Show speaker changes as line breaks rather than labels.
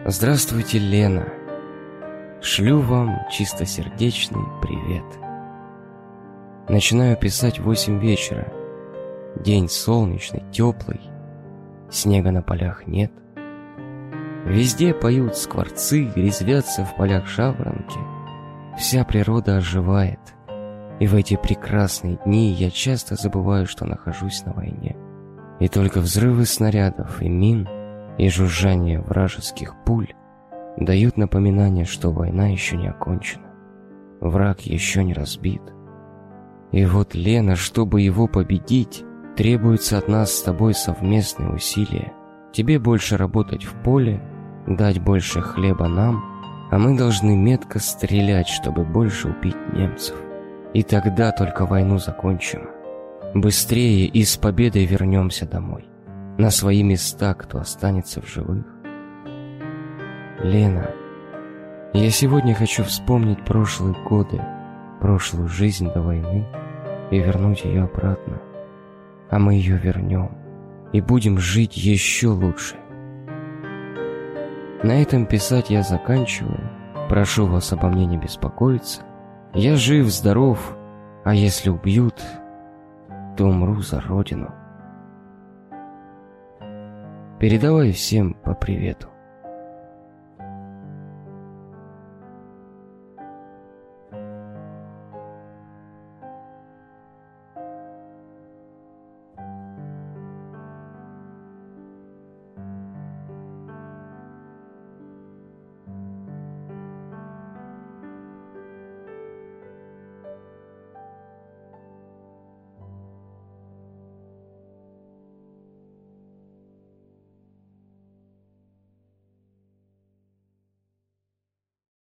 Здравствуйте, Лена. Шлю вам чистосердечный привет. Начинаю писать в 8 вечера. День солнечный, теплый. Снега на полях нет. Везде поют скворцы, резвятся в полях жаворонки. Вся природа оживает. И в эти прекрасные дни я часто забываю, что нахожусь на войне. И только взрывы снарядов и мин и жужжание вражеских пуль дают напоминание, что война еще не окончена. Враг еще не разбит. И вот, Лена, чтобы его победить, требуется от нас с тобой совместные усилия. Тебе больше работать в поле, дать больше хлеба нам, а мы должны метко стрелять, чтобы больше убить немцев. И тогда только войну закончим. Быстрее и с победой вернемся домой. На свои места, кто останется в живых. Лена, я сегодня хочу вспомнить прошлые годы, прошлую жизнь до войны и вернуть ее обратно. А мы ее вернем и будем жить еще лучше. На этом писать я заканчиваю. Прошу вас обо мне не беспокоиться. Я жив, здоров, а если убьют, то умру за родину. Передавай всем по привету.